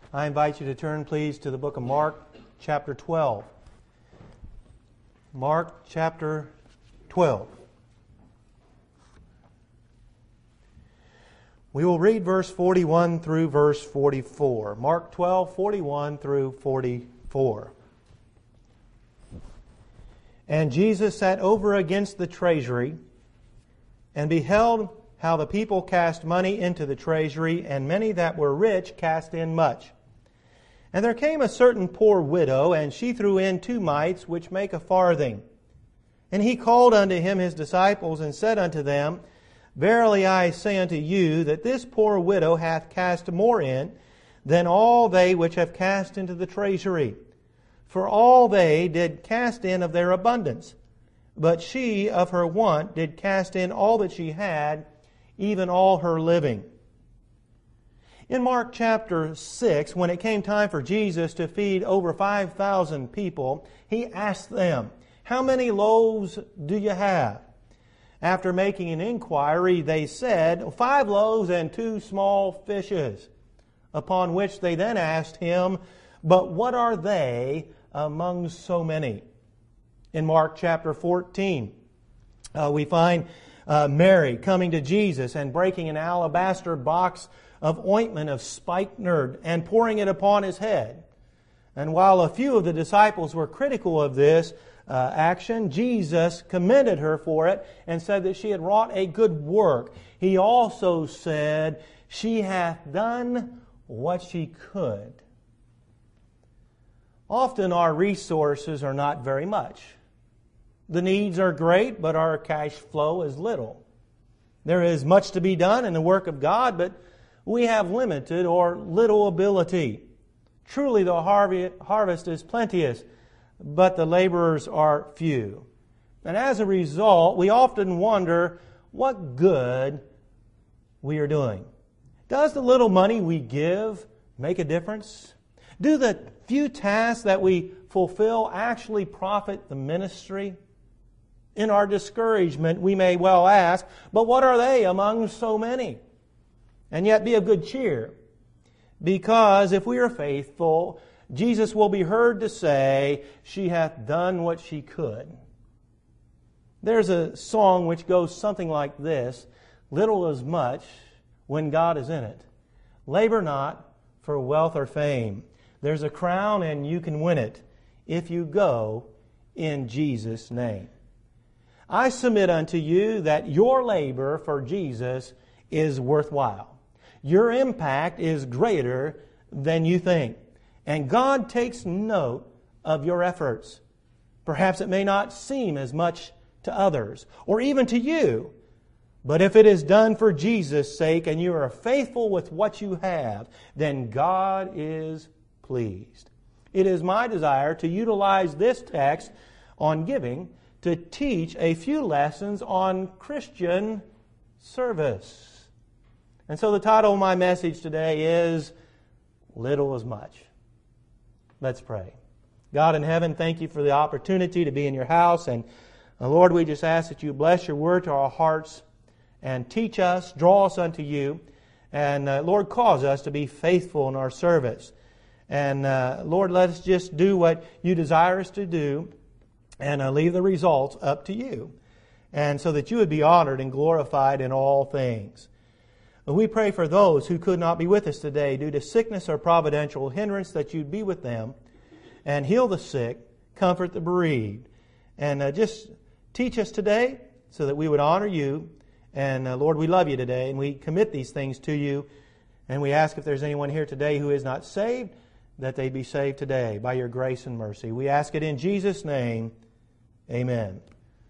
I invite you to turn, please, to the book of Mark, chapter 12. Mark, chapter 12. We will read verse 41 through verse 44. Mark 12, 41 through 44. And Jesus sat over against the treasury, and beheld how the people cast money into the treasury, and many that were rich cast in much. And there came a certain poor widow, and she threw in 2 mites, which make a farthing. And he called unto him his disciples, and said unto them, Verily I say unto you, that this poor widow hath cast more in than all they which have cast into the treasury. For all they did cast in of their abundance, but she of her want did cast in all that she had, even all her living. In Mark chapter 6, when it came time for Jesus to feed over 5,000 people, He asked them, How many loaves do you have? After making an inquiry, they said, 5 loaves and 2 small fishes. Upon which they then asked Him, But what are they among so many? In Mark chapter 14, we find Mary coming to Jesus and breaking an alabaster box of ointment of spikenard and pouring it upon His head. And while a few of the disciples were critical of this action, Jesus commended her for it and said that she had wrought a good work. He also said, She hath done what she could. Often our resources are not very much. The needs are great, but our cash flow is little. There is much to be done in the work of God, but we have limited or little ability. Truly the harvest is plenteous, but the laborers are few. And as a result, we often wonder what good we are doing. Does the little money we give make a difference? Do the few tasks that we fulfill actually profit the ministry? In our discouragement, we may well ask, but what are they among so many? And yet be of good cheer, because if we are faithful, Jesus will be heard to say, She hath done what she could. There's a song which goes something like this, Little is much when God is in it. Labor not for wealth or fame. There's a crown and you can win it if you go in Jesus' name. I submit unto you that your labor for Jesus is worthwhile. Your impact is greater than you think. And God takes note of your efforts. Perhaps it may not seem as much to others, or even to you. But if it is done for Jesus' sake and you are faithful with what you have, then God is pleased. It is my desire to utilize this text on giving to teach a few lessons on Christian service. And so the title of my message today is Little is Much. Let's pray. God in heaven, thank you for the opportunity to be in your house. And Lord, we just ask that you bless your word to our hearts and teach us, draw us unto you. And Lord, cause us to be faithful in our service. And Lord, let us just do what you desire us to do and leave the results up to you. And so that you would be honored and glorified in all things. We pray for those who could not be with us today due to sickness or providential hindrance, that you'd be with them and heal the sick, comfort the bereaved. And just teach us today so that we would honor you. And Lord, we love you today and we commit these things to you. And we ask if there's anyone here today who is not saved, that they be saved today by your grace and mercy. We ask it in Jesus' name. Amen.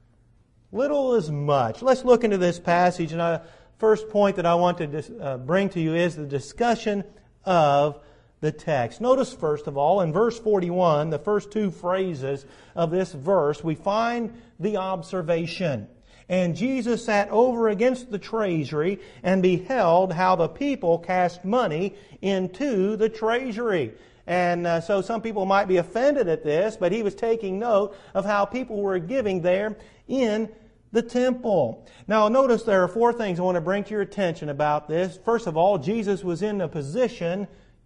Little is much. Let's look into this passage. And first point that I want to bring to you is the discussion of the text. Notice, first of all, in verse 41, the first 2 phrases of this verse, we find the observation. And Jesus sat over against the treasury and beheld how the people cast money into the treasury. And so some people might be offended at this, but he was taking note of how people were giving there in the temple. Now notice there are 4 things I want to bring to your attention about this. First of all, Jesus was in a position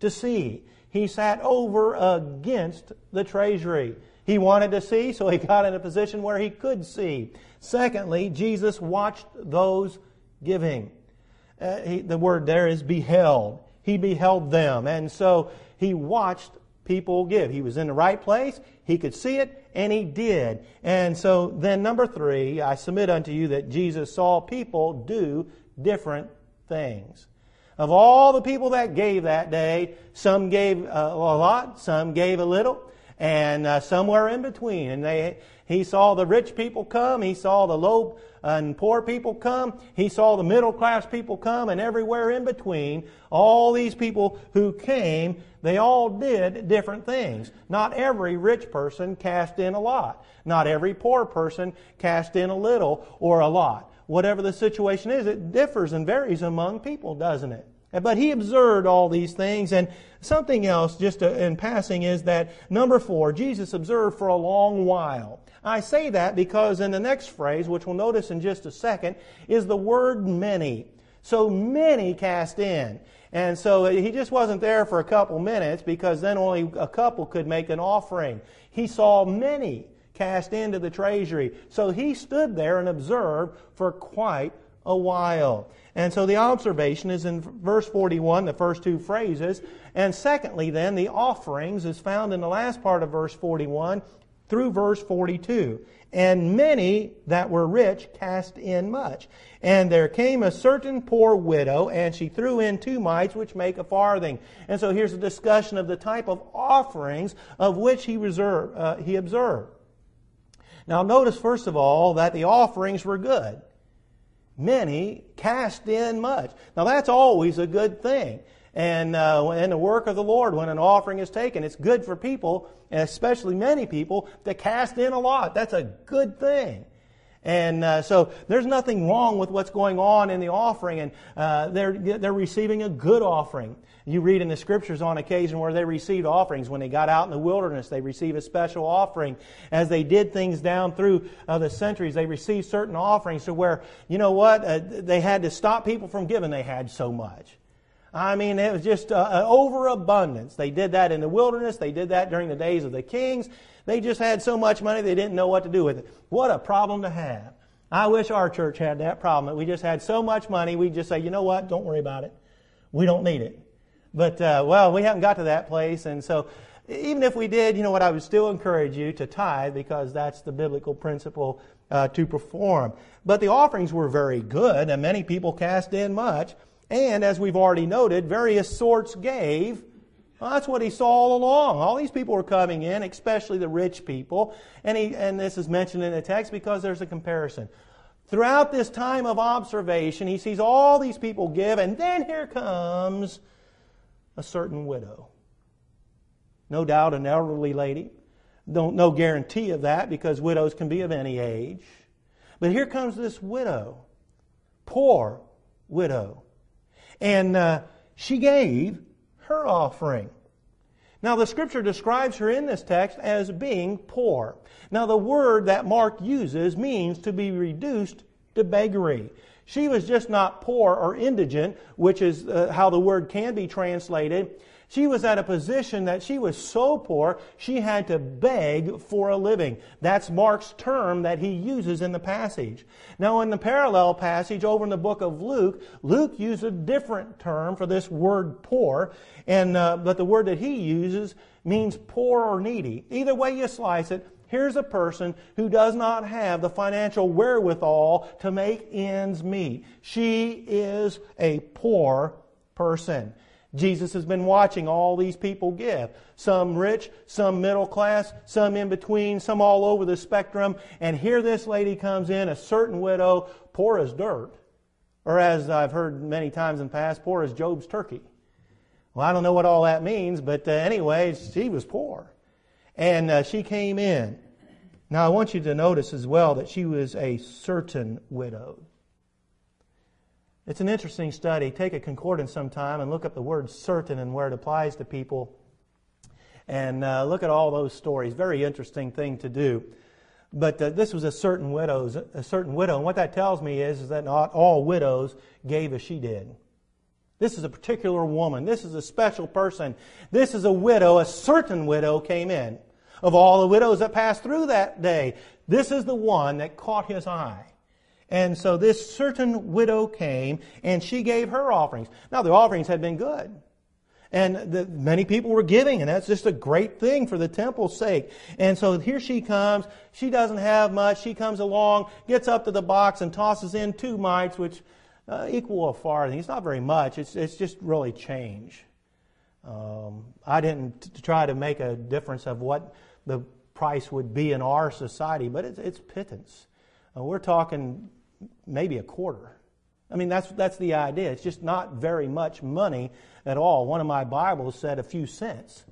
to see. He sat over against the treasury. He wanted to see, so he got in a position where he could see. Secondly, Jesus watched those giving. The word there is beheld. He beheld them. And so he watched people give. He was in the right place. He could see it, and he did. And so then number 3, I submit unto you that Jesus saw people do different things. Of all the people that gave that day, some gave a lot, some gave a little, and somewhere in between. And he saw the rich people come, he saw the low and poor people come, he saw the middle class people come, and everywhere in between, all these people who came, they all did different things. Not every rich person cast in a lot. Not every poor person cast in a little or a lot. Whatever the situation is, it differs and varies among people, doesn't it? But he observed all these things. And something else, just in passing, is that number 4, Jesus observed for a long while. I say that because in the next phrase, which we'll notice in just a second, is the word many. So many cast in. And so he just wasn't there for a couple minutes, because then only a couple could make an offering. He saw many cast into the treasury. So he stood there and observed for quite a while. And so the observation is in verse 41, the first 2 phrases. And secondly then, the offerings is found in the last part of verse 41 through verse 42. And many that were rich cast in much. And there came a certain poor widow, and she threw in 2 mites, which make a farthing. And so here's a discussion of the type of offerings of which he observed. Now notice first of all that the offerings were good. Many cast in much. Now that's always a good thing. And in the work of the Lord, when an offering is taken, it's good for people, and especially many people, to cast in a lot. That's a good thing. And so there's nothing wrong with what's going on in the offering, and they're receiving a good offering. You read in the Scriptures on occasion where they received offerings. When they got out in the wilderness, they received a special offering. As they did things down through the centuries, they received certain offerings to where, you know what, they had to stop people from giving. They had so much. I mean, it was just overabundance. They did that in the wilderness. They did that during the days of the kings. They just had so much money they didn't know what to do with it. What a problem to have. I wish our church had that problem. We just had so much money, we just say, you know what, don't worry about it. We don't need it. But, we haven't got to that place. And so even if we did, you know what, I would still encourage you to tithe, because that's the biblical principle to perform. But the offerings were very good, and many people cast in much. And as we've already noted, various sorts gave. Well, that's what he saw all along. All these people were coming in, especially the rich people. And this is mentioned in the text because there's a comparison. Throughout this time of observation, he sees all these people give, and then here comes a certain widow. No doubt an elderly lady. No guarantee of that, because widows can be of any age. But here comes this widow. Poor widow. And she gave her offering. Now the Scripture describes her in this text as being poor. Now the word that Mark uses means to be reduced to beggary. She was just not poor or indigent, which is how the word can be translated. She was at a position that she was so poor, she had to beg for a living. That's Mark's term that he uses in the passage. Now in the parallel passage over in the book of Luke, Luke used a different term for this word poor, but the word that he uses means poor or needy. Either way you slice it, here's a person who does not have the financial wherewithal to make ends meet. She is a poor person. Jesus has been watching all these people give. Some rich, some middle class, some in between, some all over the spectrum. And here this lady comes in, a certain widow, poor as dirt. Or as I've heard many times in the past, poor as Job's turkey. Well, I don't know what all that means, but anyway, she was poor. And she came in. Now I want you to notice as well that she was a certain widow. It's an interesting study. Take a concordance sometime and look up the word certain and where it applies to people. And look at all those stories. Very interesting thing to do. But this was a certain widow. And what that tells me is that not all widows gave as she did. This is a particular woman. This is a special person. This is a widow. A certain widow came in. Of all the widows that passed through that day, this is the one that caught his eye. And so this certain widow came, and she gave her offerings. Now, the offerings had been good. And many people were giving, and that's just a great thing for the temple's sake. And so here she comes. She doesn't have much. She comes along, gets up to the box, and tosses in 2 mites, which equal a farthing. It's not very much. It's just really change. I didn't try to make a difference of what the price would be in our society, but it's pittance. We're talking maybe a quarter. I mean, that's the idea. It's just not very much money at all. One of my Bibles said a few cents.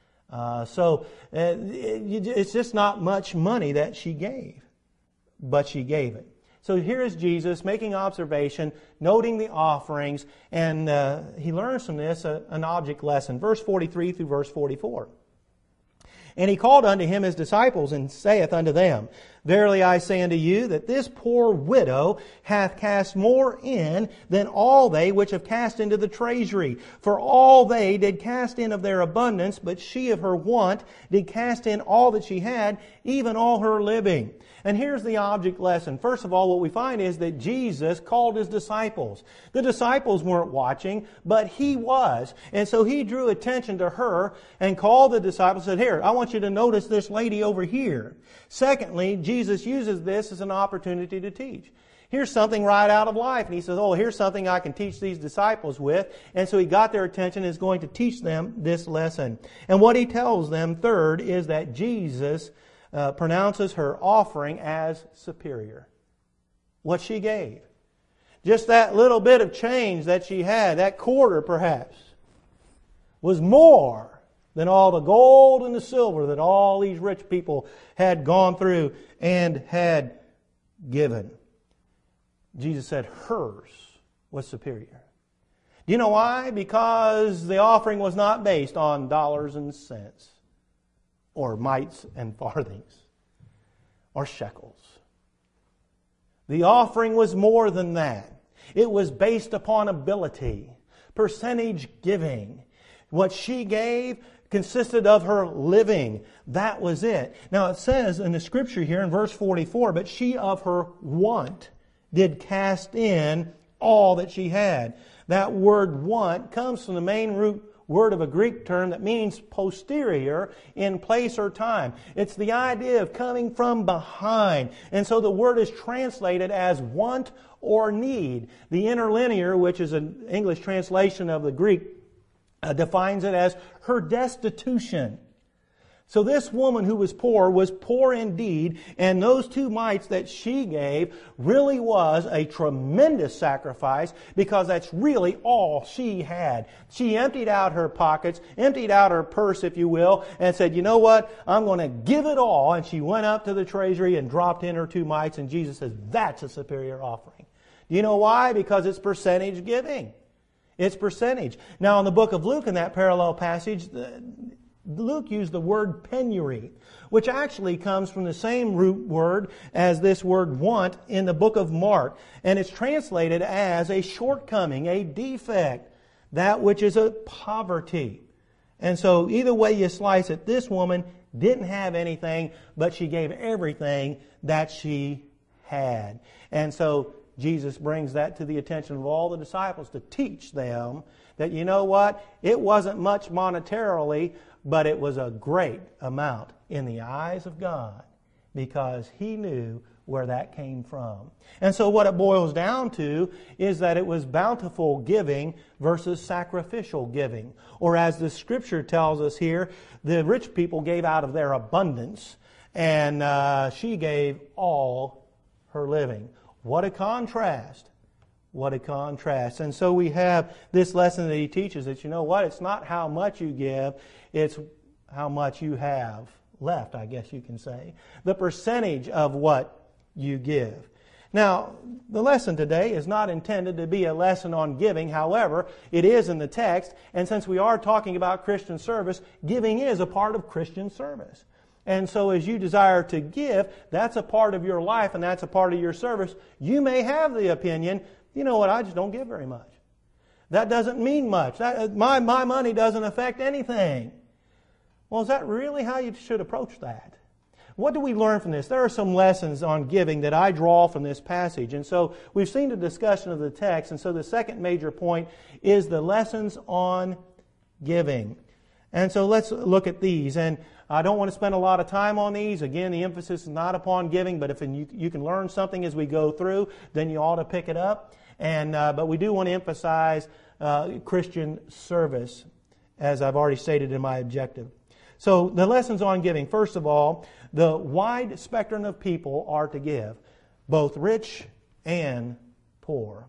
So it's just not much money that she gave, but she gave it. So here is Jesus making observation, noting the offerings, and he learns from this an object lesson. Verse 43 through verse 44. And he called unto him his disciples, and saith unto them, Verily I say unto you, that this poor widow hath cast more in than all they which have cast into the treasury. For all they did cast in of their abundance, but she of her want did cast in all that she had, even all her living. And here's the object lesson. First of all, what we find is that Jesus called his disciples. The disciples weren't watching, but he was. And so he drew attention to her and called the disciples and said, Here, I want you to notice this lady over here. Secondly, Jesus uses this as an opportunity to teach. Here's something right out of life. And he says, here's something I can teach these disciples with. And so he got their attention and is going to teach them this lesson. And what he tells them, third, is that Jesus pronounces her offering as superior. What she gave. Just that little bit of change that she had, that quarter perhaps, was more than all the gold and the silver that all these rich people had gone through and had given. Jesus said hers was superior. Do you know why? Because the offering was not based on dollars and cents, or mites and farthings, or shekels. The offering was more than that. It was based upon ability, percentage giving. What she gave consisted of her living. That was it. Now it says in the scripture here in verse 44, but she of her want did cast in all that she had. That word want comes from the main root word of a Greek term that means posterior in place or time. It's the idea of coming from behind. And so the word is translated as want or need. The interlinear, which is an English translation of the Greek, defines it as her destitution. So this woman who was poor indeed, and those 2 mites that she gave really was a tremendous sacrifice because that's really all she had. She emptied out her pockets, emptied out her purse, if you will, and said, you know what, I'm going to give it all. And she went up to the treasury and dropped in her 2 mites, and Jesus says, that's a superior offering. Do you know why? Because it's percentage giving. It's percentage. Now in the book of Luke, in that parallel passage, Luke used the word penury, which actually comes from the same root word as this word want in the book of Mark. And it's translated as a shortcoming, a defect, that which is a poverty. And so either way you slice it, this woman didn't have anything, but she gave everything that she had. And so Jesus brings that to the attention of all the disciples to teach them that, you know what, it wasn't much monetarily, but it was a great amount in the eyes of God because He knew where that came from. And so what it boils down to is that it was bountiful giving versus sacrificial giving. Or as the Scripture tells us here, the rich people gave out of their abundance, and she gave all her living. What a contrast. What a contrast. And so we have this lesson that he teaches that, you know what, it's not how much you give, it's how much you have left, I guess you can say. The percentage of what you give. Now, the lesson today is not intended to be a lesson on giving. However, it is in the text. And since we are talking about Christian service, giving is a part of Christian service. And so as you desire to give, that's a part of your life and that's a part of your service. You may have the opinion, you know what, I just don't give very much. That doesn't mean much. My money doesn't affect anything. Well, is that really how you should approach that? What do we learn from this? There are some lessons on giving that I draw from this passage. And so we've seen the discussion of the text. And so the second major point is the lessons on giving. And so let's look at these. And I don't want to spend a lot of time on these. Again, the emphasis is not upon giving, but if you can learn something as we go through, then you ought to pick it up. But we do want to emphasize Christian service, as I've already stated in my objective. So the lessons on giving. First of all, the wide spectrum of people are to give, both rich and poor.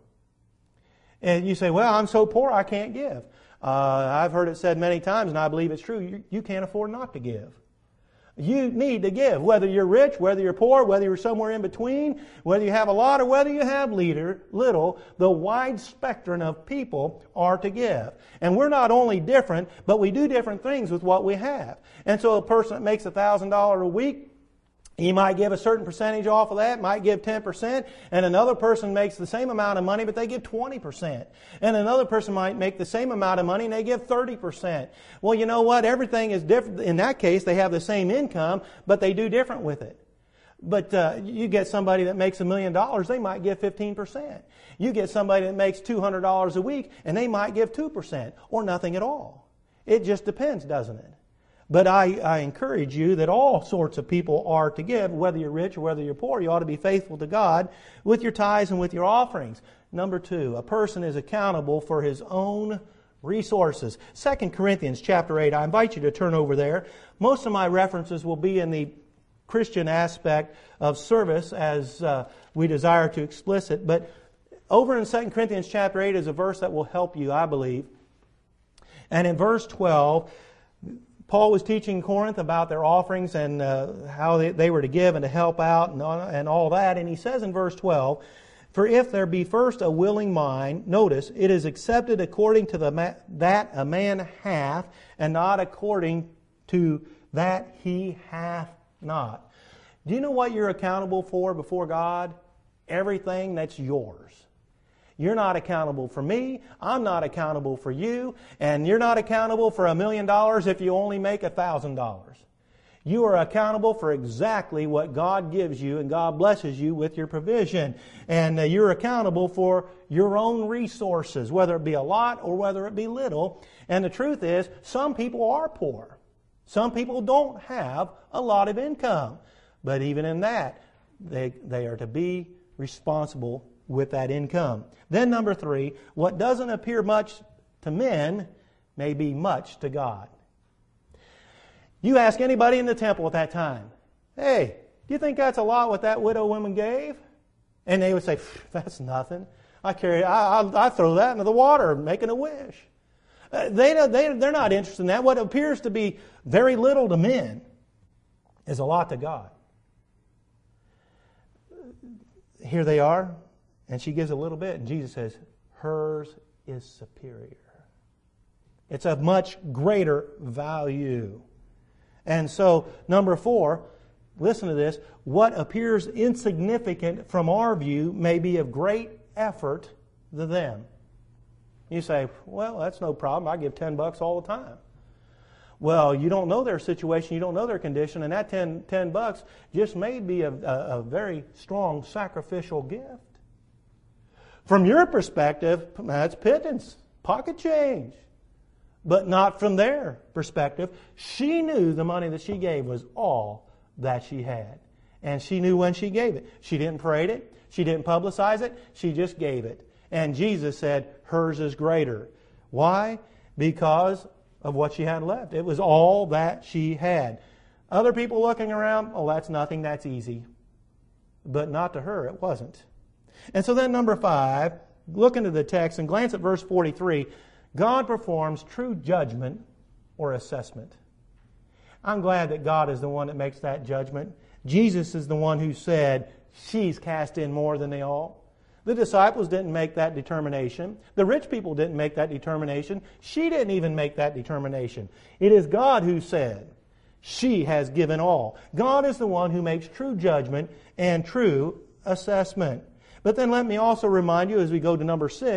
And you say, well, I'm so poor I can't give. I've heard it said many times, and I believe it's true, you can't afford not to give. You need to give, whether you're rich, whether you're poor, whether you're somewhere in between, whether you have a lot or whether you have little, the wide spectrum of people are to give. And we're not only different, but we do different things with what we have. And so a person that makes $1,000 a week, he might give a certain percentage off of that, might give 10%, and another person makes the same amount of money, but they give 20%. And another person might make the same amount of money, and they give 30%. Well, you know what? Everything is different. In that case, they have the same income, but they do different with it. But you get somebody that makes $1 million, they might give 15%. You get somebody that makes $200 a week, and they might give 2%, or nothing at all. It just depends, doesn't it? But I encourage you that all sorts of people are to give, whether you're rich or whether you're poor. You ought to be faithful to God with your tithes and with your offerings. Number 2, a person is accountable for his own resources. 2 Corinthians chapter 8, I invite you to turn over there. Most of my references will be in the Christian aspect of service as we desire to explicit. But over in 2 Corinthians chapter 8 is a verse that will help you, I believe. And in verse 12... Paul was teaching Corinth about their offerings and how they were to give and to help out and all that. And he says in verse 12, "For if there be first a willing mind, notice, it is accepted according to that a man hath, and not according to that he hath not." Do you know what you're accountable for before God? Everything that's yours. You're not accountable for me. I'm not accountable for you. And you're not accountable for $1 million if you only make $1,000. You are accountable for exactly what God gives you, and God blesses you with your provision. And you're accountable for your own resources, whether it be a lot or whether it be little. And the truth is, some people are poor. Some people don't have a lot of income. But even in that, they are to be responsible with that income. Then number 3, what doesn't appear much to men may be much to God. You ask anybody in the temple at that time, "Hey, do you think that's a lot what that widow woman gave?" And they would say, "That's nothing. I throw that into the water, making a wish." They're not interested in that. What appears to be very little to men is a lot to God. Here they are. And she gives a little bit, and Jesus says, hers is superior. It's of much greater value. And so, number 4, listen to this, what appears insignificant from our view may be of great effort to them. You say, well, that's no problem. I give $10 all the time. Well, you don't know their situation, you don't know their condition, and that $10 just may be a very strong sacrificial gift. From your perspective, that's pittance, pocket change. But not from their perspective. She knew the money that she gave was all that she had. And she knew when she gave it. She didn't parade it. She didn't publicize it. She just gave it. And Jesus said, hers is greater. Why? Because of what she had left. It was all that she had. Other people looking around, oh, that's nothing, that's easy. But not to her, it wasn't. And so then number 5, look into the text and glance at verse 43. God performs true judgment or assessment. I'm glad that God is the one that makes that judgment. Jesus is the one who said, she's cast in more than they all. The disciples didn't make that determination. The rich people didn't make that determination. She didn't even make that determination. It is God who said, she has given all. God is the one who makes true judgment and true assessment. But then let me also remind you as we go to number 6,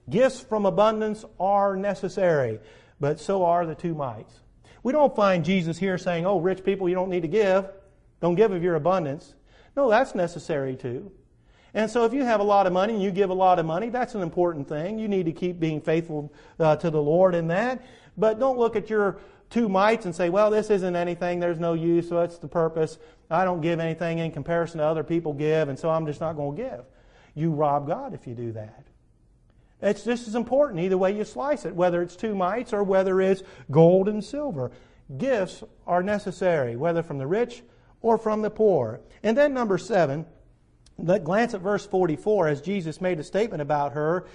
Gifts from abundance are necessary, but so are the two mites. We don't find Jesus here saying, oh, rich people, you don't need to give. Don't give of your abundance. No, that's necessary too. And so if you have a lot of money and you give a lot of money, that's an important thing. You need to keep being faithful to the Lord in that. But don't look at your two mites and say, well, this isn't anything. There's no use, so that's the purpose. I don't give anything in comparison to other people give, and so I'm just not going to give. You rob God if you do that. It's just as important either way you slice it, whether it's two mites or whether it's gold and silver. Gifts are necessary, whether from the rich or from the poor. And then number 7, let's glance at verse 44 as Jesus made a statement about her.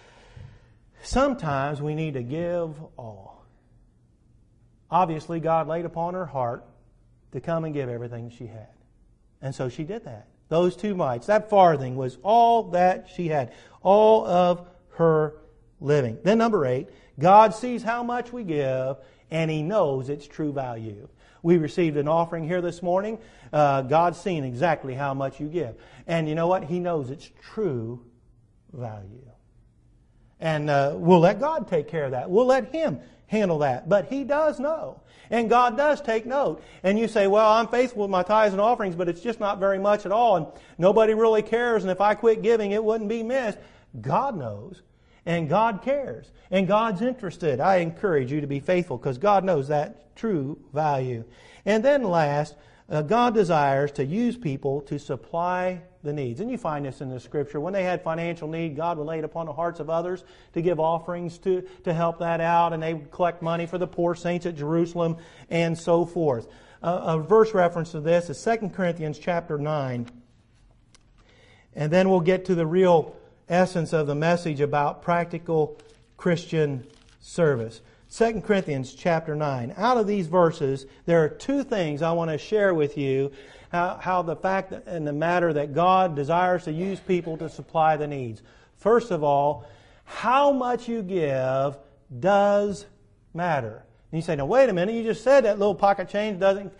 Sometimes we need to give all. Obviously, God laid upon her heart to come and give everything she had. And so she did that. Those two mites, that farthing was all that she had, all of her living. Then number 8, God sees how much we give and He knows its true value. We received an offering here this morning. God's seen exactly how much you give. And you know what? He knows its true value. And we'll let God take care of that. We'll let Him handle that. But He does know. And God does take note. And you say, well, I'm faithful with my tithes and offerings, but it's just not very much at all. And nobody really cares. And if I quit giving, it wouldn't be missed. God knows. And God cares. And God's interested. I encourage you to be faithful because God knows that true value. And then last, God desires to use people to supply the needs. And you find this in the Scripture. When they had financial need, God would lay it upon the hearts of others to give offerings to help that out. And they would collect money for the poor saints at Jerusalem and so forth. A verse reference to this is 2 Corinthians chapter 9. And then we'll get to the real essence of the message about practical Christian service. 2 Corinthians chapter 9. Out of these verses, there are two things I want to share with you. How the fact and the matter that God desires to use people to supply the needs. First of all, how much you give does matter. And you say, now wait a minute, you just said that little pocket change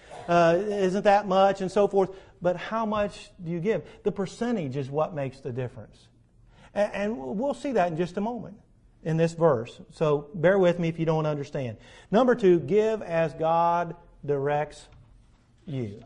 isn't that much and so forth. But how much do you give? The percentage is what makes the difference. And we'll see that in just a moment in this verse. So bear with me if you don't understand. Number 2, give as God directs you.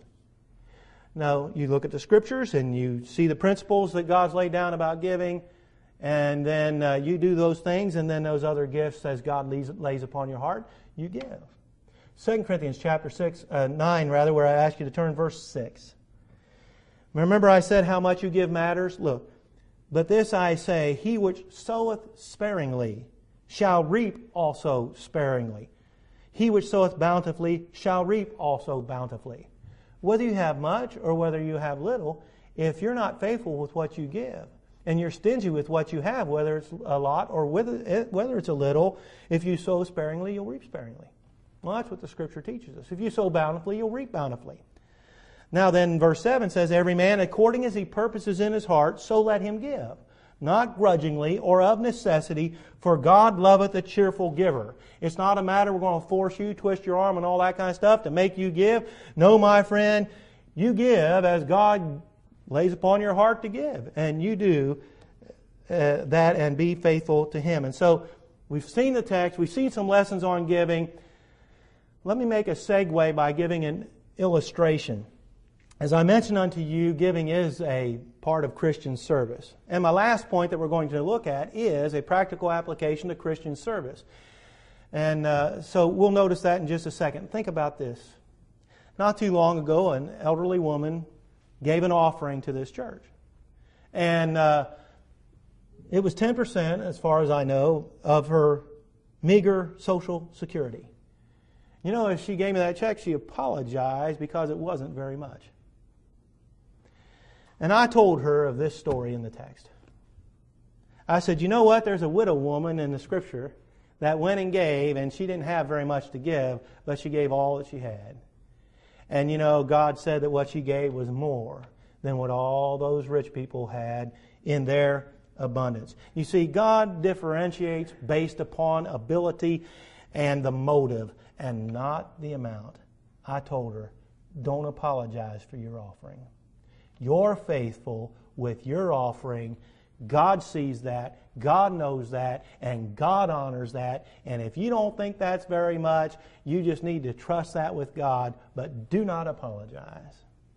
Now, you look at the Scriptures and you see the principles that God's laid down about giving, and then you do those things, and then those other gifts as God lays upon your heart, you give. 2 Corinthians chapter 9, where I ask you to turn verse 6. Remember I said how much you give matters? Look. But this I say, he which soweth sparingly shall reap also sparingly. He which soweth bountifully shall reap also bountifully. Whether you have much or whether you have little, if you're not faithful with what you give, and you're stingy with what you have, whether it's a lot or whether it's a little, if you sow sparingly, you'll reap sparingly. Well, that's what the Scripture teaches us. If you sow bountifully, you'll reap bountifully. Now then, verse 7 says, every man according as he purposes in his heart, so let him give, not grudgingly or of necessity, for God loveth a cheerful giver. It's not a matter we're going to force you, twist your arm and all that kind of stuff to make you give. No, my friend, you give as God lays upon your heart to give. And you do that and be faithful to Him. And so we've seen the text. We've seen some lessons on giving. Let me make a segue by giving an illustration. As I mentioned unto you, giving is a part of Christian service. And my last point that we're going to look at is a practical application to Christian service. And so we'll notice that in just a second. Think about this. Not too long ago, an elderly woman gave an offering to this church. And it was 10%, as far as I know, of her meager Social Security. You know, as she gave me that check, she apologized because it wasn't very much. And I told her of this story in the text. I said, you know what? There's a widow woman in the Scripture that went and gave, and she didn't have very much to give, but she gave all that she had. And you know, God said that what she gave was more than what all those rich people had in their abundance. You see, God differentiates based upon ability and the motive, and not the amount. I told her, don't apologize for your offering. You're faithful with your offering. God sees that, God knows that, and God honors that. And if you don't think that's very much, you just need to trust that with God, but do not apologize.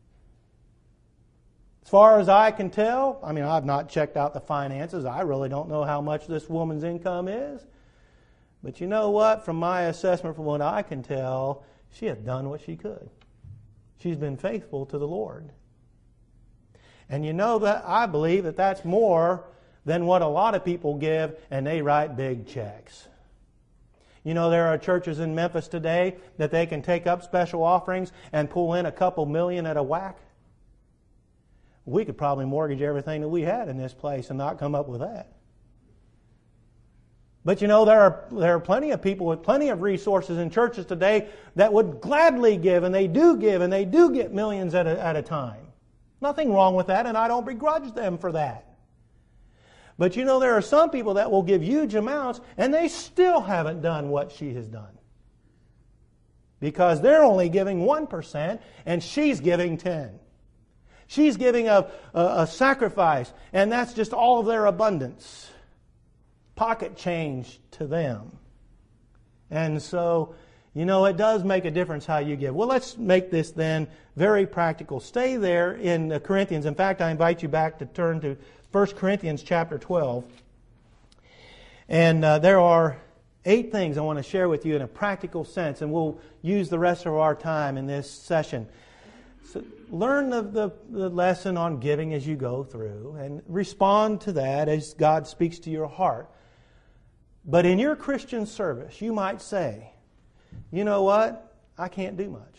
As far as I can tell, I've not checked out the finances. I really don't know how much this woman's income is. But you know what? From my assessment, from what I can tell, she has done what she could. She's been faithful to the Lord. And you know that I believe that that's more than what a lot of people give, and they write big checks. You know, there are churches in Memphis today that they can take up special offerings and pull in a couple million at a whack. We could probably mortgage everything that we had in this place and not come up with that. But you know, there are plenty of people with plenty of resources in churches today that would gladly give, and they do get millions at a time. Nothing wrong with that, and I don't begrudge them for that. But you know, there are some people that will give huge amounts, and they still haven't done what she has done. Because they're only giving 1%, and she's giving 10%. She's giving a sacrifice, and that's just all of their abundance. Pocket change to them. And so, you know, it does make a difference how you give. Well, let's make this then very practical. Stay there in Corinthians. In fact, I invite you back to turn to 1 Corinthians chapter 12. And there are 8 things I want to share with you in a practical sense, and we'll use the rest of our time in this session. So learn the lesson on giving as you go through, and respond to that as God speaks to your heart. But in your Christian service, you might say, you know what? I can't do much.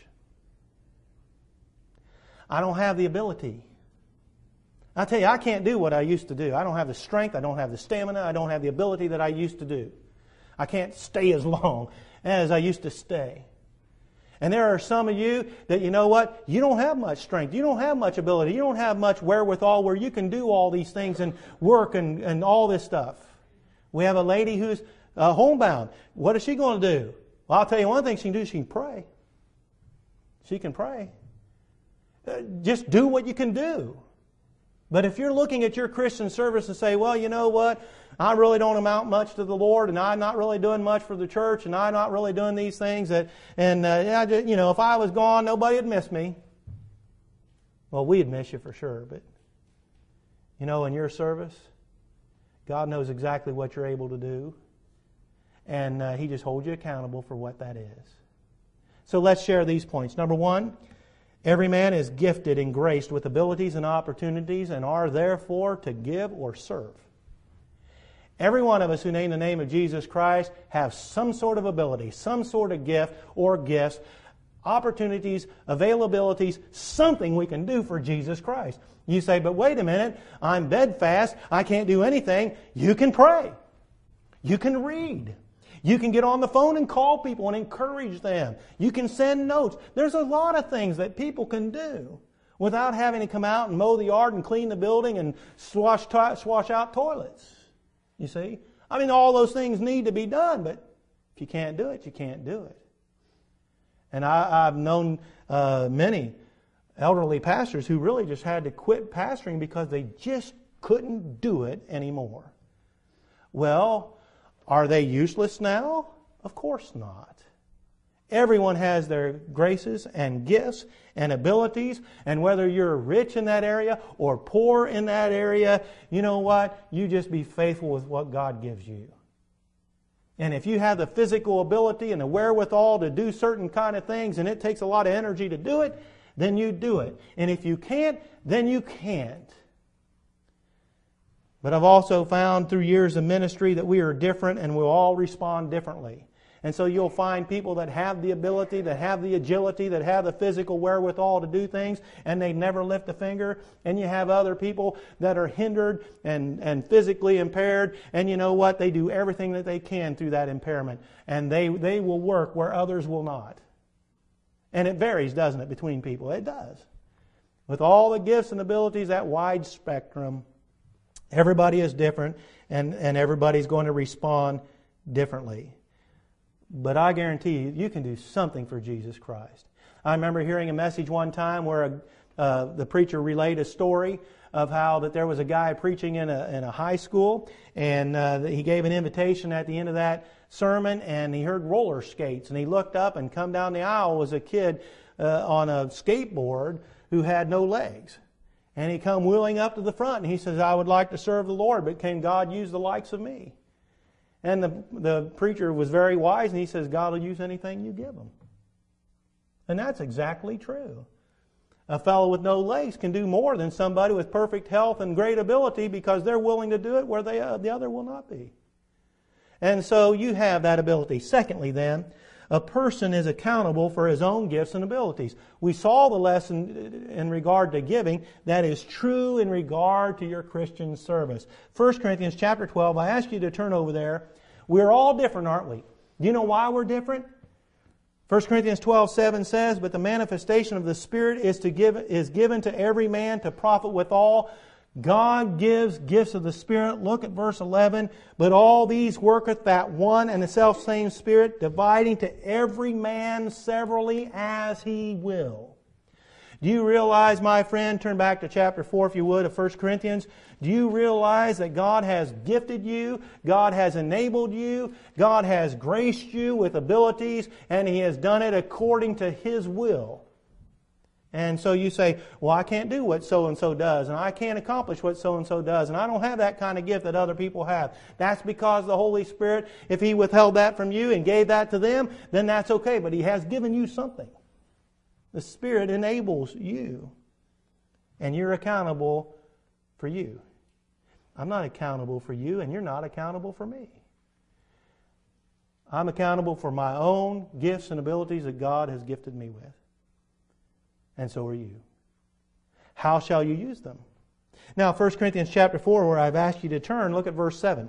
I don't have the ability. I tell you, I can't do what I used to do. I don't have the strength. I don't have the stamina. I don't have the ability that I used to do. I can't stay as long as I used to stay. And there are some of you that, you know what? You don't have much strength. You don't have much ability. You don't have much wherewithal where you can do all these things and work and all this stuff. We have a lady who's homebound. What is she going to do? Well, I'll tell you one thing she can do. She can pray. She can pray. Just do what you can do. But if you're looking at your Christian service and say, well, you know what? I really don't amount much to the Lord, and I'm not really doing much for the church, and I'm not really doing these things. If I was gone, nobody would miss me. Well, we'd miss you for sure. But, you know, in your service, God knows exactly what you're able to do. And He just holds you accountable for what that is. So let's share these points. Number 1, every man is gifted and graced with abilities and opportunities and are therefore to give or serve. Every one of us who name the name of Jesus Christ have some sort of ability, some sort of gift or gifts, opportunities, availabilities, something we can do for Jesus Christ. You say, but wait a minute, I'm bedfast, I can't do anything. You can pray. You can read. You can get on the phone and call people and encourage them. You can send notes. There's a lot of things that people can do without having to come out and mow the yard and clean the building and swash out toilets. You see? All those things need to be done, but if you can't do it, you can't do it. And I've known many elderly pastors who really just had to quit pastoring because they just couldn't do it anymore. Well, are they useless now? Of course not. Everyone has their graces and gifts and abilities, and whether you're rich in that area or poor in that area, you know what? You just be faithful with what God gives you. And if you have the physical ability and the wherewithal to do certain kind of things, and it takes a lot of energy to do it, then you do it. And if you can't, then you can't. But I've also found through years of ministry that we are different and we'll all respond differently. And so you'll find people that have the ability, that have the agility, that have the physical wherewithal to do things, and they never lift a finger. And you have other people that are hindered and physically impaired, and you know what? They do everything that they can through that impairment. And they will work where others will not. And it varies, doesn't it, between people? It does. With all the gifts and abilities, that wide spectrum, everybody is different, and everybody's going to respond differently. But I guarantee you can do something for Jesus Christ. I remember hearing a message one time where The preacher relayed a story of how that there was a guy preaching in a high school, and he gave an invitation at the end of that sermon, and he heard roller skates, and he looked up, and come down the aisle was a kid on a skateboard who had no legs. And he come wheeling up to the front, and he says, "I would like to serve the Lord, but can God use the likes of me?" And the preacher was very wise, and he says, "God will use anything you give him." And that's exactly true. A fellow with no legs can do more than somebody with perfect health and great ability, because they're willing to do it where the other will not be. And so you have that ability. Secondly, then, a person is accountable for his own gifts and abilities. We saw the lesson in regard to giving. That is true in regard to your Christian service. 1 Corinthians chapter 12, I ask you to turn over there. We're all different, aren't we? Do you know why we're different? 1 Corinthians 12:7 says, "But the manifestation of the Spirit is given to every man to profit withal." God gives gifts of the Spirit. Look at verse 11. "But all these worketh that one and the selfsame Spirit, dividing to every man severally as He will." Do you realize, my friend, turn back to chapter 4 if you would of 1 Corinthians. Do you realize that God has gifted you, God has enabled you, God has graced you with abilities, and He has done it according to His will? And so you say, "Well, I can't do what so-and-so does, and I can't accomplish what so-and-so does, and I don't have that kind of gift that other people have." That's because the Holy Spirit, if He withheld that from you and gave that to them, then that's okay, but He has given you something. The Spirit enables you, and you're accountable for you. I'm not accountable for you, and you're not accountable for me. I'm accountable for my own gifts and abilities that God has gifted me with. And so are you. How shall you use them? Now, 1 Corinthians chapter 4, where I've asked you to turn, look at verse 7.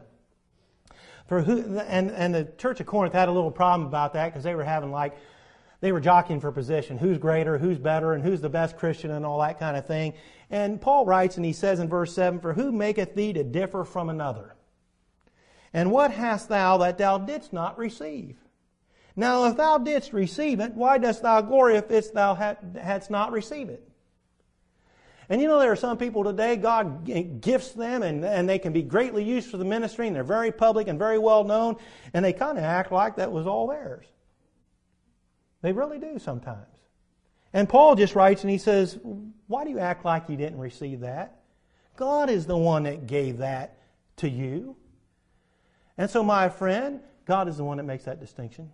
And the church of Corinth had a little problem about that, because they were jockeying for position. Who's greater, who's better, and who's the best Christian, and all that kind of thing. And Paul writes, and he says in verse 7, "For who maketh thee to differ from another? And what hast thou that thou didst not receive? Now if thou didst receive it, why dost thou glory if thou hadst not received it?" And you know, there are some people today, God gifts them, and they can be greatly used for the ministry, and they're very public and very well known, and they kind of act like that was all theirs. They really do sometimes. And Paul just writes, and he says, "Why do you act like you didn't receive that? God is the one that gave that to you." And so, my friend, God is the one that makes that distinction.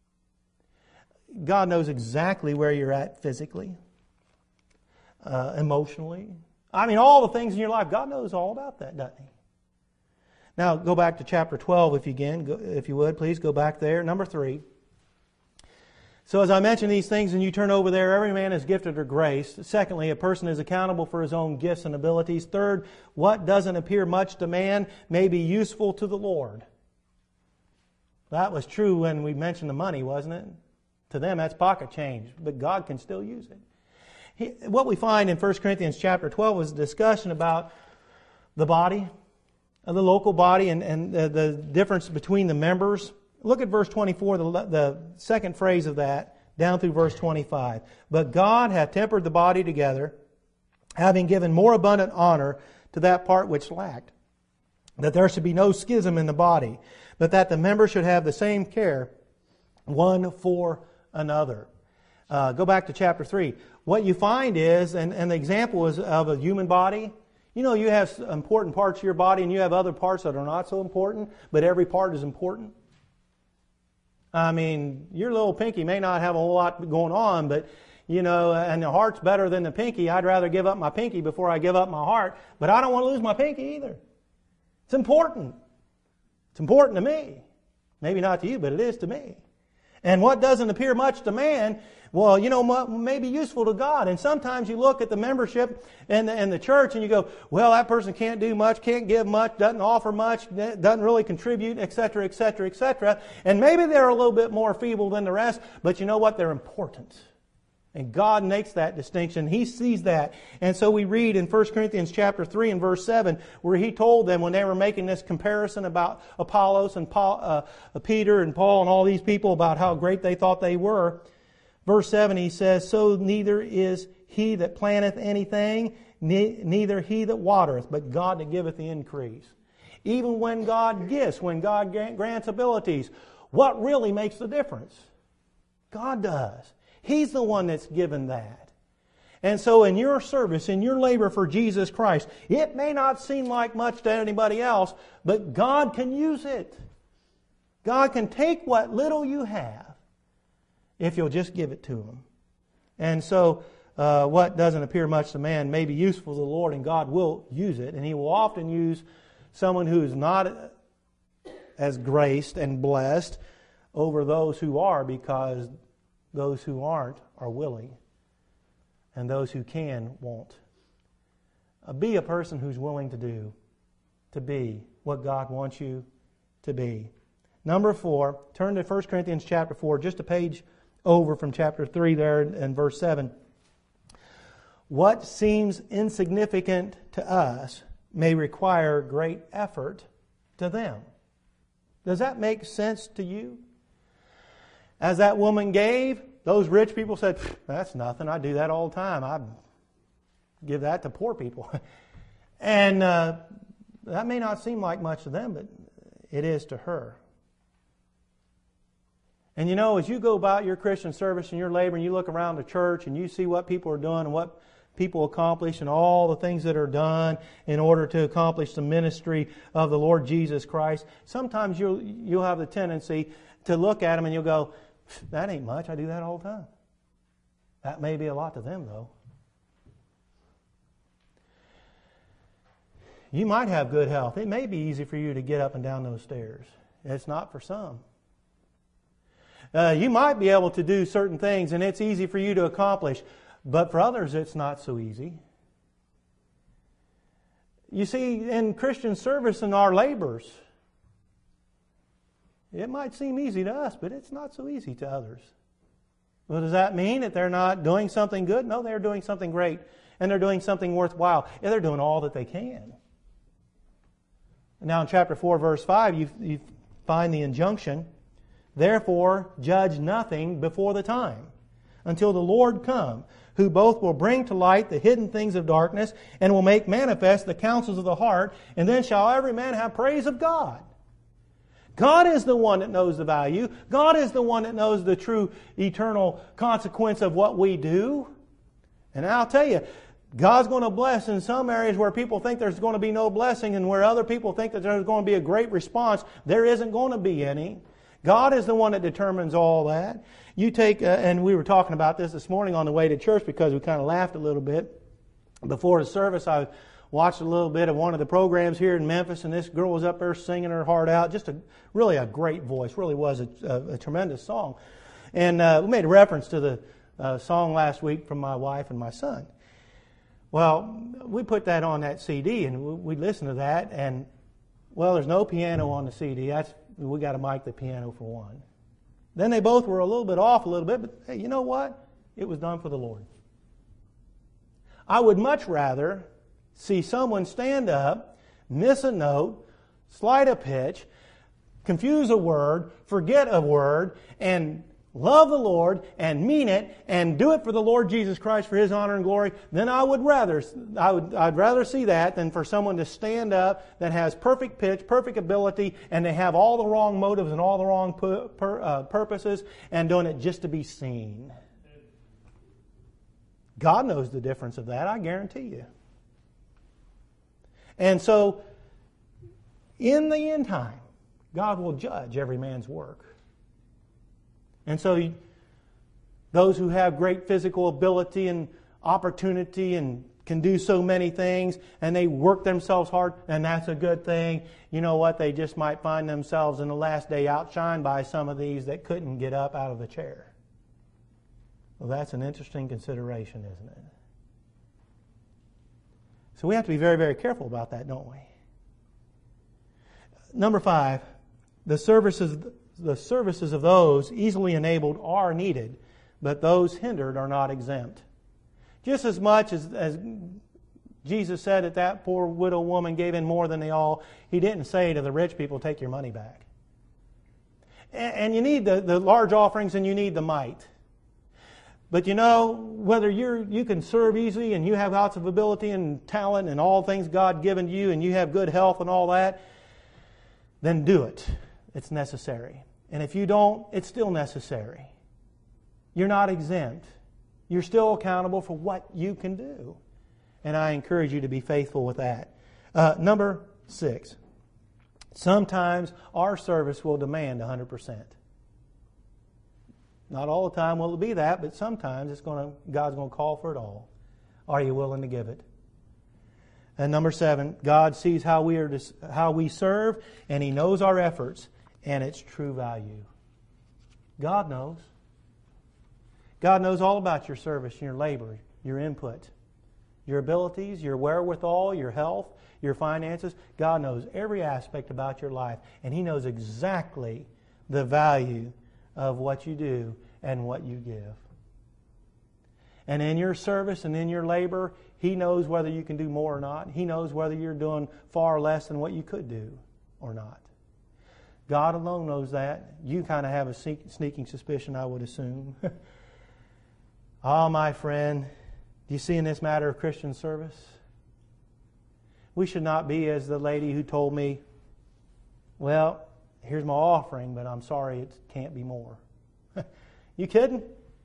God knows exactly where you're at physically, emotionally. I mean, all the things in your life, God knows all about that, doesn't He? Now, go back to chapter 12 if you would. Please go back there. Number 3. So as I mentioned these things, and you turn over there, every man is gifted or graced. Secondly, a person is accountable for his own gifts and abilities. Third, what doesn't appear much to man may be useful to the Lord. That was true when we mentioned the money, wasn't it? To them, that's pocket change, but God can still use it. What we find in 1 Corinthians chapter 12 is a discussion about the body, the local body, and the difference between the members. Look at verse 24, the second phrase of that, down through verse 25. "But God hath tempered the body together, having given more abundant honor to that part which lacked, that there should be no schism in the body, but that the members should have the same care one for another." Go back to chapter 3. What you find is, and the example is of a human body. You know, you have important parts of your body, and you have other parts that are not so important, but every part is important. I mean, your little pinky may not have a whole lot going on, but, you know, and the heart's better than the pinky. I'd rather give up my pinky before I give up my heart, but I don't want to lose my pinky either. It's important. It's important to me. Maybe not to you, but it is to me. And what doesn't appear much to man, well, you know, may be useful to God. And sometimes you look at the membership and the church and you go, well, that person can't do much, can't give much, doesn't offer much, doesn't really contribute, etc., etc., etc. And maybe they're a little bit more feeble than the rest, but you know what? They're important. And God makes that distinction. He sees that. And so we read in 1 Corinthians chapter 3 and verse 7, where he told them when they were making this comparison about Apollos and Peter and Paul and all these people about how great they thought they were. Verse 7, he says, "So neither is he that planteth anything, neither he that watereth, but God that giveth the increase. Even when God gifts, when God grants abilities, what really makes the difference? God does. He's the one that's given that. And so in your service, in your labor for Jesus Christ, it may not seem like much to anybody else, but God can use it. God can take what little you have if you'll just give it to Him. And so what doesn't appear much to man may be useful to the Lord, and God will use it. And He will often use someone who is not as graced and blessed over those who are, because those who aren't are willing, and those who can won't. Be a person who's willing to be what God wants you to be. Number 4, turn to 1 Corinthians chapter 4, just a page over from chapter 3 there in verse 7. What seems insignificant to us may require great effort to them. Does that make sense to you? As that woman gave, those rich people said, that's nothing. I do that all the time. I give that to poor people. And that may not seem like much to them, but it is to her. And you know, as you go about your Christian service and your labor, and you look around the church and you see what people are doing and what people accomplish and all the things that are done in order to accomplish the ministry of the Lord Jesus Christ, sometimes you'll have the tendency to look at them and you'll go, that ain't much. I do that all the time. That may be a lot to them, though. You might have good health. It may be easy for you to get up and down those stairs. It's not for some. You might be able to do certain things and it's easy for you to accomplish, but for others it's not so easy. You see, in Christian service and our labors, it might seem easy to us, but it's not so easy to others. Well, does that mean that they're not doing something good? No, they're doing something great, and they're doing something worthwhile, and they're doing all that they can. Now in chapter 4, verse 5, you find the injunction, therefore judge nothing before the time, until the Lord come, who both will bring to light the hidden things of darkness, and will make manifest the counsels of the heart, and then shall every man have praise of God. God is the one that knows the value. God is the one that knows the true eternal consequence of what we do. And I'll tell you, God's going to bless in some areas where people think there's going to be no blessing, and where other people think that there's going to be a great response, there isn't going to be any. God is the one that determines all that. You take, and we were talking about this morning on the way to church because we kind of laughed a little bit. Before the service, I watched a little bit of one of the programs here in Memphis, and this girl was up there singing her heart out. Just really a great voice. Really was a tremendous song. And we made a reference to the song last week from my wife and my son. Well, we put that on that CD, and we listened to that, and, well, there's no piano on the CD. We got to mic the piano for one. Then they both were a little bit off a little bit, but hey, you know what? It was done for the Lord. I would much rather see someone stand up, miss a note, slide a pitch, confuse a word, forget a word, and love the Lord and mean it and do it for the Lord Jesus Christ for His honor and glory, then I'd rather see that than for someone to stand up that has perfect pitch, perfect ability, and they have all the wrong motives and all the wrong purposes and doing it just to be seen. God knows the difference of that, I guarantee you. And so, in the end time, God will judge every man's work. And so, those who have great physical ability and opportunity and can do so many things, and they work themselves hard, and that's a good thing. You know what? They just might find themselves in the last day outshined by some of these that couldn't get up out of the chair. Well, that's an interesting consideration, isn't it? So we have to be very, very careful about that, don't we? Number 5, the services of those easily enabled are needed, but those hindered are not exempt. Just as much as Jesus said that that poor widow woman gave in more than they all, He didn't say to the rich people, take your money back. And you need the large offerings and you need the mite. But you know, whether you can serve easily and you have lots of ability and talent and all things God given to you and you have good health and all that, then do it. It's necessary. And if you don't, it's still necessary. You're not exempt. You're still accountable for what you can do. And I encourage you to be faithful with that. Number 6. Sometimes our service will demand 100%. Not all the time will it be that, but sometimes God's going to call for it all. Are you willing to give it? And number 7, God sees how we serve, and He knows our efforts and its true value. God knows. God knows all about your service, your labor, your input, your abilities, your wherewithal, your health, your finances. God knows every aspect about your life, and He knows exactly the value of what you do and what you give. And in your service and in your labor, He knows whether you can do more or not. He knows whether you're doing far less than what you could do or not. God alone knows that. You kind of have a sneaking suspicion, I would assume. My friend, do you see in this matter of Christian service? We should not be as the lady who told me, well, here's my offering, but I'm sorry it can't be more. You kidding?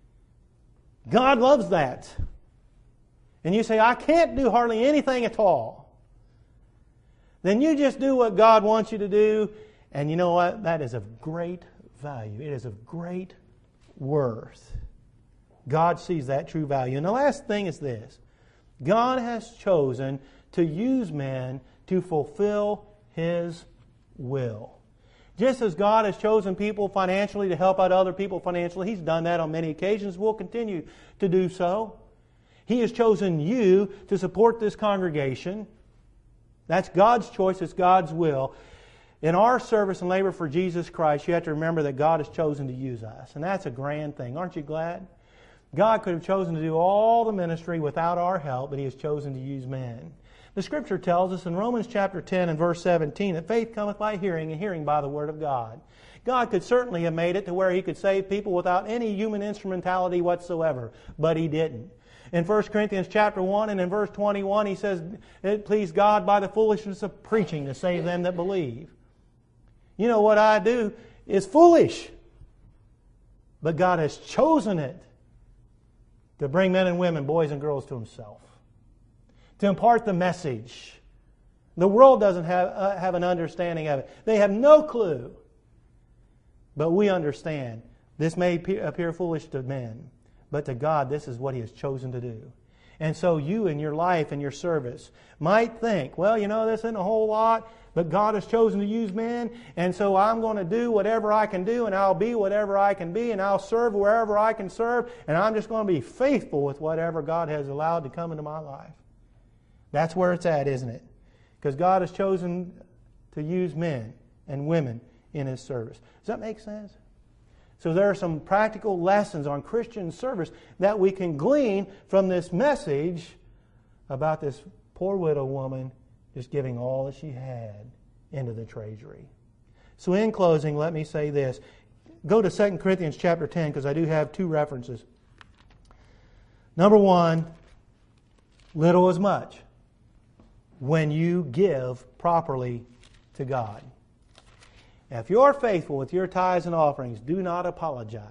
God loves that. And you say, I can't do hardly anything at all. Then you just do what God wants you to do, and you know what? That is of great value. It is of great worth. God sees that true value. And the last thing is this. God has chosen to use men to fulfill His will. Just as God has chosen people financially to help out other people financially, He's done that on many occasions, will continue to do so. He has chosen you to support this congregation. That's God's choice, it's God's will. In our service and labor for Jesus Christ, you have to remember that God has chosen to use us. And that's a grand thing. Aren't you glad? God could have chosen to do all the ministry without our help, but He has chosen to use men. The Scripture tells us in Romans chapter 10 and verse 17 that faith cometh by hearing, and hearing by the Word of God. God could certainly have made it to where He could save people without any human instrumentality whatsoever, but He didn't. In 1 Corinthians chapter 1 and in verse 21, He says, it pleased God by the foolishness of preaching to save them that believe. You know what I do is foolish, but God has chosen it to bring men and women, boys and girls to Himself, to impart the message. The world doesn't have an understanding of it. They have no clue. But we understand. This may appear foolish to men, but to God, this is what He has chosen to do. And so you in your life and your service might think, well, you know, this isn't a whole lot, but God has chosen to use men, and so I'm going to do whatever I can do, and I'll be whatever I can be, and I'll serve wherever I can serve, and I'm just going to be faithful with whatever God has allowed to come into my life. That's where it's at, isn't it? Because God has chosen to use men and women in His service. Does that make sense? So there are some practical lessons on Christian service that we can glean from this message about this poor widow woman just giving all that she had into the treasury. So in closing, let me say this. Go to 2 Corinthians chapter 10 because I do have 2 references. Number 1, little is much when you give properly to God. If you're faithful with your tithes and offerings, do not apologize.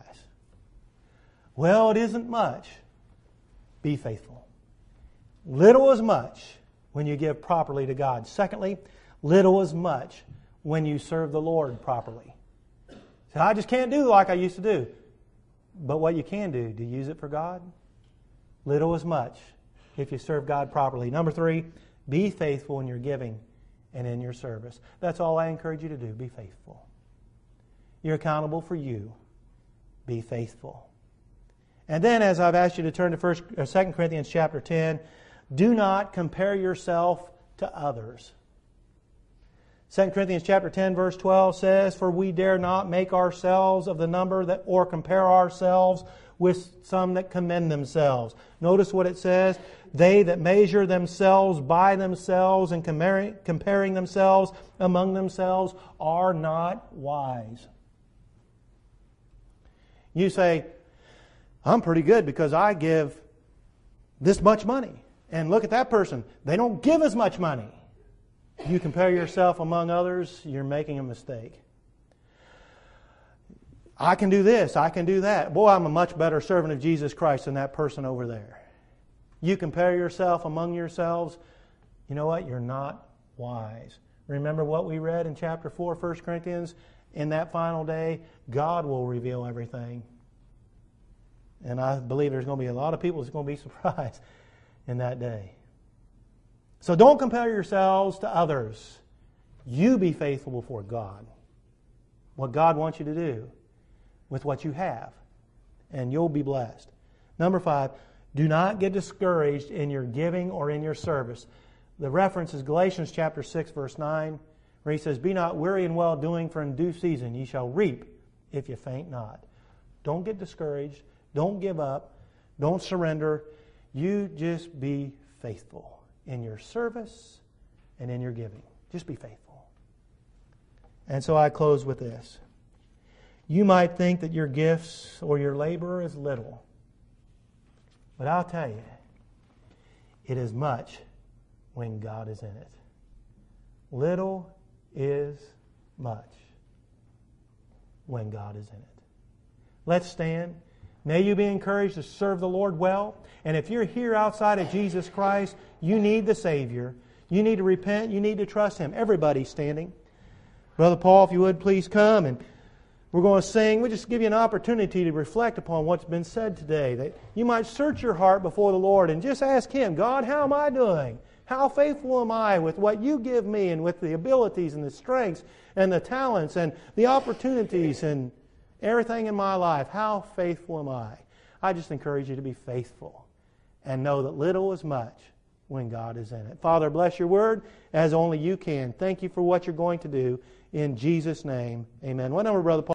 Well, it isn't much. Be faithful. Little is much when you give properly to God. Secondly, little is much when you serve the Lord properly. So I just can't do like I used to do. But what you can do use it for God? Little is much if you serve God properly. Number 3, be faithful in your giving and in your service. That's all I encourage you to do. Be faithful. You're accountable for you. Be faithful. And then as I've asked you to turn to 2 Corinthians chapter 10, do not compare yourself to others. 2 Corinthians chapter 10 verse 12 says, for we dare not make ourselves of the number that, or compare ourselves with some that commend themselves. Notice what it says. They that measure themselves by themselves and comparing themselves among themselves are not wise. You say, I'm pretty good because I give this much money. And look at that person. They don't give as much money. You compare yourself among others, you're making a mistake. I can do this, I can do that. Boy, I'm a much better servant of Jesus Christ than that person over there. You compare yourself among yourselves, you know what? You're not wise. Remember what we read in chapter 4, 1 Corinthians? In that final day, God will reveal everything. And I believe there's going to be a lot of people that's going to be surprised in that day. So don't compare yourselves to others. You be faithful before God. What God wants you to do with what you have. And you'll be blessed. Number 5, do not get discouraged in your giving or in your service. The reference is Galatians chapter 6, verse 9, where he says, be not weary in well doing, for in due season ye shall reap if you faint not. Don't get discouraged. Don't give up. Don't surrender. You just be faithful in your service and in your giving. Just be faithful. And so I close with this. You might think that your gifts or your labor is little. But I'll tell you, it is much when God is in it. Little is much when God is in it. Let's stand. May you be encouraged to serve the Lord well. And if you're here outside of Jesus Christ, you need the Savior. You need to repent. You need to trust Him. Everybody's standing. Brother Paul, if you would, please come. And we're going to sing. We'll just give you an opportunity to reflect upon what's been said today. That you might search your heart before the Lord and just ask Him, God, how am I doing? How faithful am I with what you give me and with the abilities and the strengths and the talents and the opportunities and everything in my life? How faithful am I? I just encourage you to be faithful and know that little is much when God is in it. Father, bless your word as only you can. Thank you for what you're going to do. In Jesus' name, amen. What number, Brother Paul?